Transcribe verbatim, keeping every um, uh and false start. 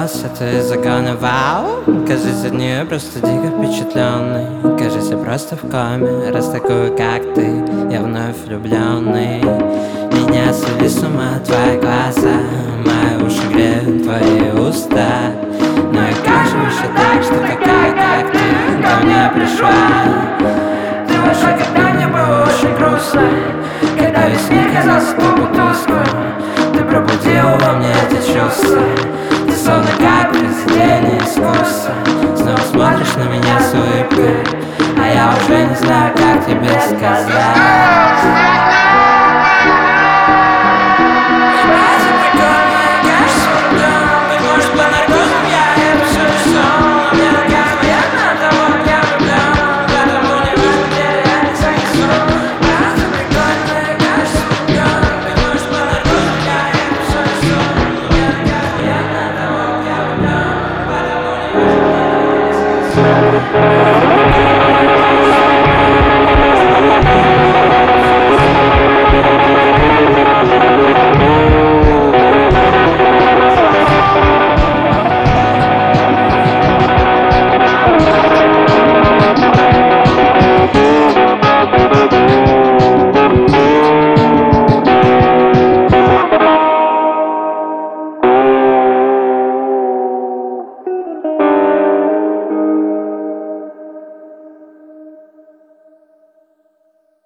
Кажется, ты загоны вау. Кажется, не просто дико впечатленный. Кажется, просто в коме. Раз такой, как ты, я вновь влюбленный. Меня свели с ума твои глаза, мои уши греют твои уста. Ну и как же еще так, что такая, как ты, ко мне пришла? Ты вообще, когда мне было очень грустно, когда весь мир казался тупо тусклым, ты пробудила во мне эти чувства. Ты словно как произведение искусства. Снова смотришь на меня с улыбкой, а я уже не знаю, как тебе сказать.